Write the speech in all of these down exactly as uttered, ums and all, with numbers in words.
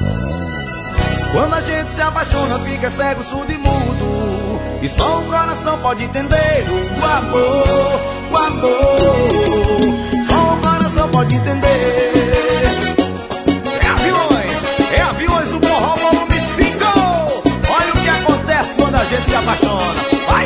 Quando a gente se apaixona, fica cego, surdo e mudo, e só o coração pode entender o amor, o amor. Só o coração pode entender. É Aviões, é Aviões, o forró volume cinco. Olha o que acontece quando a gente se apaixona. Vai!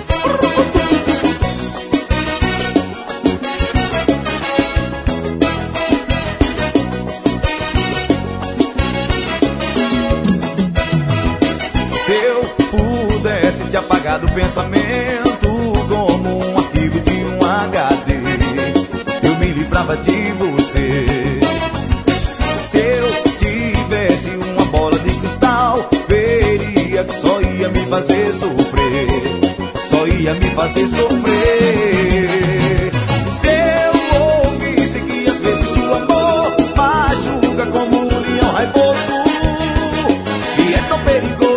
Te apagar do pensamento como um arquivo de um H D, eu me livrava de você. Se eu tivesse uma bola de cristal, veria que só ia me fazer sofrer, só ia me fazer sofrer. Se eu ouvisse que às vezes o amor machuca como um leão raivoso e é tão perigoso.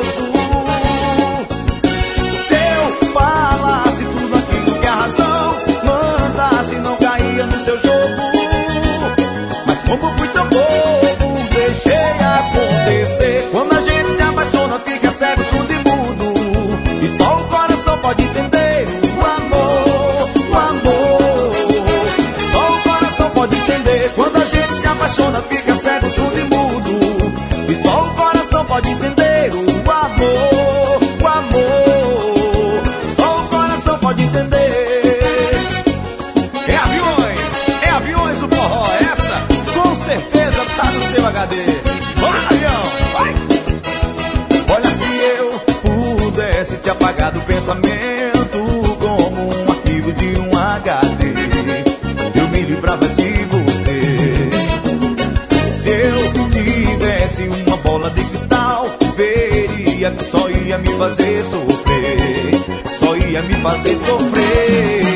Como fui tão bobo, deixei acontecer. Quando a gente se apaixona, fica cego, surdo e mudo, e só o coração pode entender o amor, o amor. Só o coração pode entender. Quando a gente se apaixona, fica cego, surdo e mudo, e só o coração pode entender o amor, o amor. Só o coração pode entender. É Aviões, é Aviões o forró, essa com certeza tá no seu H D. Bora, avião, vai! Olha, se eu pudesse te apagar do pensamento como um arquivo de um H D, eu me livrava de você. Se eu tivesse uma bola de cristal, veria que só ia me fazer sofrer, só ia me fazer sofrer.